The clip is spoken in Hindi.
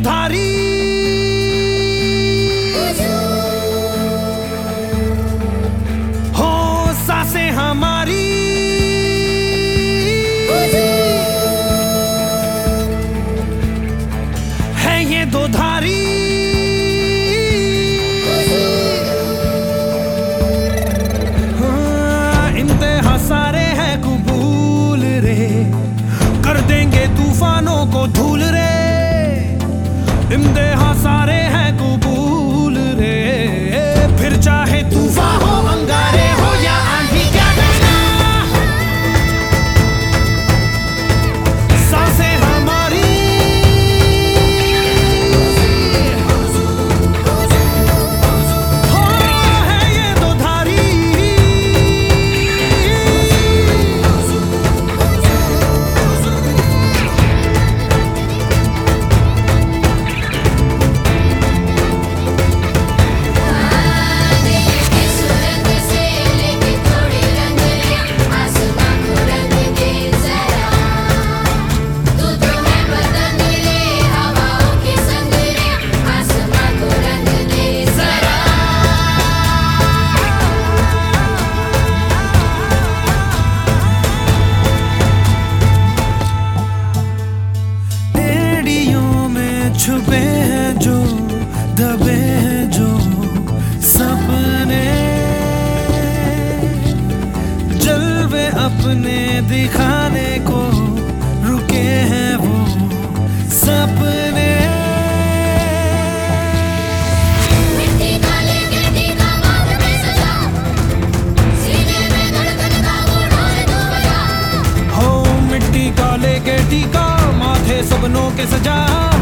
धारी हो सांसें हमारी है ये दो धारी इंतहा सारे हैं कबूल रे कर देंगे तूफानों को धूल रे इंतहा सारे हैं कबूल रे फिर चाहे तूफान हो अंगारे हो या आंधी क्या डरना सांसें हमारी हो है ये दो धारी छुपे हैं जो दबे हैं जो सपने जलवे अपने दिखाने को रुके हैं वो सपने मिट्टी का लेके टीका माथ में सजा सीने में धड़कन का वो ढोल तू बजा हो मिट्टी का लेके टीका माथे सपनों के सजा